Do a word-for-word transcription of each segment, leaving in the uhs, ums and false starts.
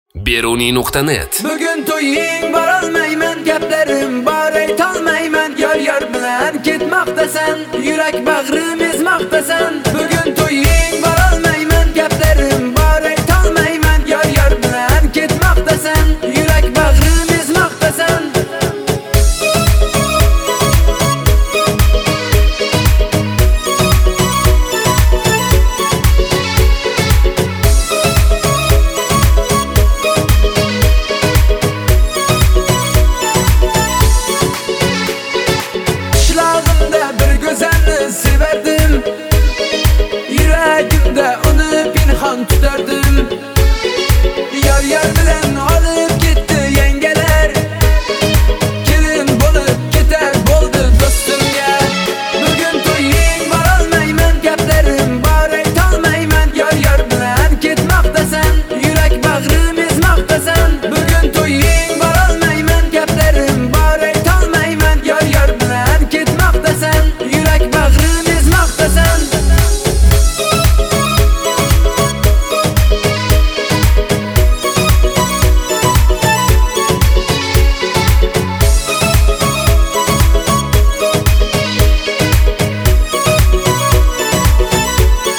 Beruniy nuqta net. Bugun to'ying borolmayman, gaplarim bor aytolmayman. Yor yor bilan ketmoqdasan, yurak bag'rim ezmoqdasan. Bugun to'ying borolmayman, gaplarim bor aytolmayman. Yor yor bilan ketmoqdasan, yurak bag'rim ezmoqdasan. Severdim, yüragimde onu pinhan tutardım. Yar yar bilen alıp gitti yengeler, kelin bolup keter boldu dostumga. Bugün to'ying borolmayman, gaplarim bor aytolmayman. Yar yar bilan ketmoqdasan, yurak bag'rim ezmoqdasan. Bugün to'ying borolmayman, gaplarim bor aytolmayman. Yar yar bilan ketmoqdasan, yurak bag'rim ezmoqdasan.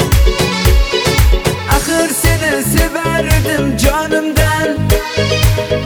Axir seni severdim canımdan.